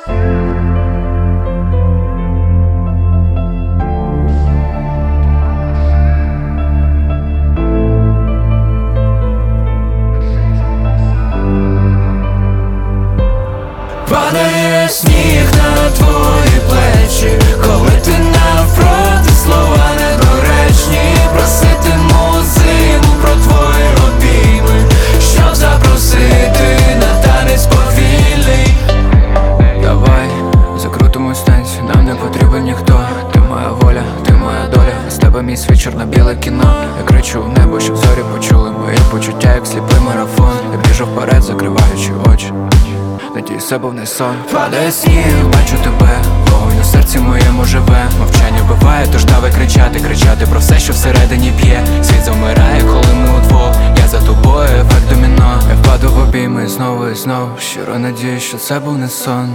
Падає сніг на твої плечі, коли ти навпроти, слова недоречні. Проситиму зиму про твої обійми, щоб запросити на танець повільний. Давай закрутимось танці, нам не потрібен ніхто. Ти моя воля, ти моя доля, з тебе мій світ, чорно-біле кіно. Я кричу в небо, щоб зорі почули мої почуття, як сліпий марафон. Я біжу вперед, закриваючи очі, надіюсь, це був не сон. Падає сніг, бачу тебе, вогонь у серці моєму живе. Мовчання вбиває, тож давай кричати, кричати про все, що всередині б'є. Світ завмирає, коли ми удвох, я за тобою, ефект доміно. Я впаду в обійми знову і знову, щиро надіюсь, що це був не сон.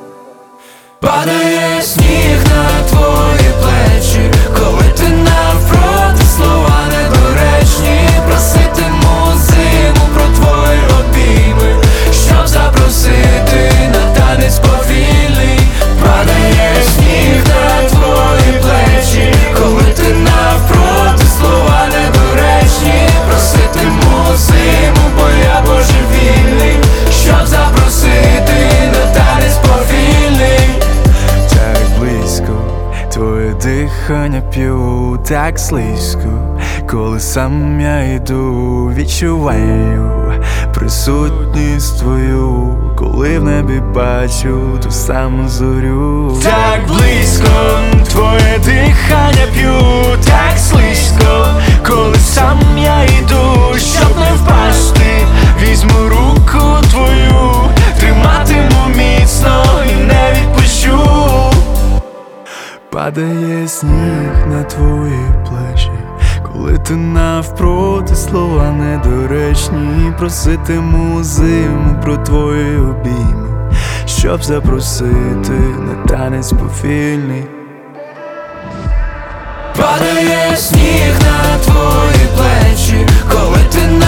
Падає сніг на твої плечі, коли ти навпроти, слова недоречні. Проситиму зиму про твої обійми, щоб запросити на танець повільний. Падає сніг на твої плечі, коли ти навпроти, слова недоречні. Проситиму зиму, бо я божевільний, щоб запросити на танець повільний. Так близько, твоє дихання п'ю, так слизько, коли сам я йду, відчуваю присутність твою, коли в небі бачу ту саму зорю. Так близько, твоє дихання п'ю, так слизько, коли сам я йду, щоб не впасти, візьму руку твою, триматиму міцно і не відпущу. Падає сніг на твої плечі, коли ти навпроти, слова недоречні. Проситиму зиму про твої обійми, щоб запросити на танець повільний. Падає сніг на твої плечі, коли ти